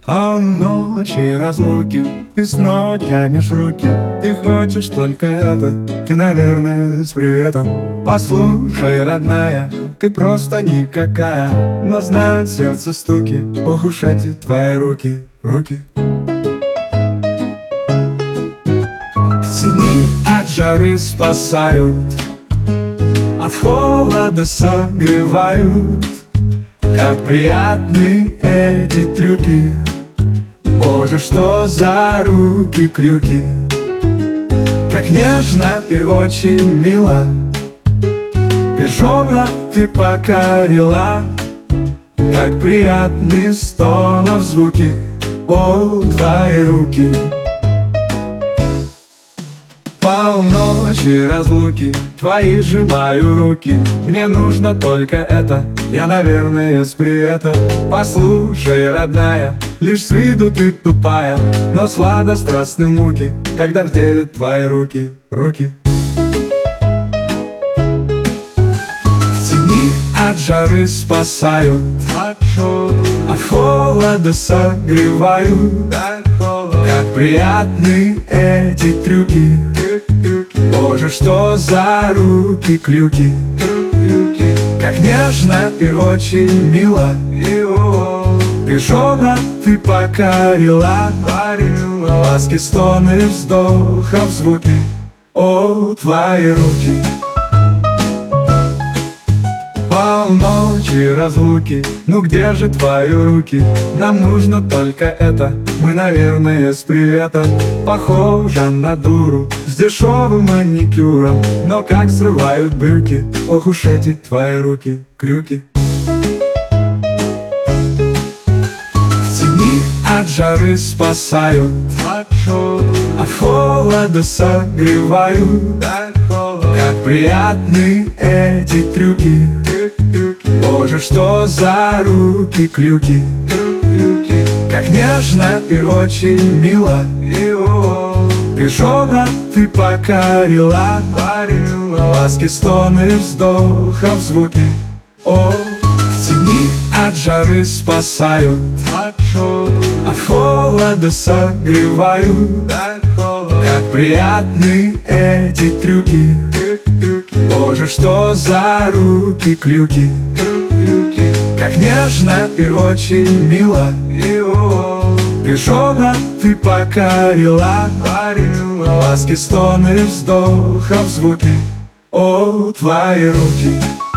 А ночи разлуки, ты снова тянешь руки. Ты хочешь только это, ты, наверное, с приветом. Послушай, родная, ты просто никакая. Но знает сердце стуки, ох уж эти твои руки, руки. Сны от жары спасают, от холода согревают. Как приятны эти трюки, боже, что за руки-крюки. Как нежно и очень мило пижона ты покорила. Как приятны стонов звуки, о, твои руки. Полночи разлуки, твои сжимаю руки. Мне нужно только это, я, наверное, с приветом. Послушай, родная, лишь с виду ты тупая, но сладострастны муки, когда вделят твои руки, руки. Тени от жары спасают, от холода согревают. Как приятны эти трюки, боже, что за руки-клюки. Как нежно и очень мило пижона ты покорила. Ласки, стоны, вздохов, звуки, о, твои руки. Полночи разлуки, ну где же твои руки? Нам нужно только это, мы, наверное, с приветом. Похожа на дуру, с дешевым маникюром, но как срывают брюки, ох уж эти твои руки, крюки. Тени от жары спасают, от холода согревают. Как приятны эти трюки, боже, что за руки-клюки. Как нежно и очень мило пижона ты покорила. Ласки, стоны, вздохов, звуки, о, тени от жары спасают, от холода согревают. Как приятны эти трюки, боже, что за руки-клюки. Как нежно и очень мило пижона ты покорила. Ласки, стоны, вздохов, звуки, о, твои руки.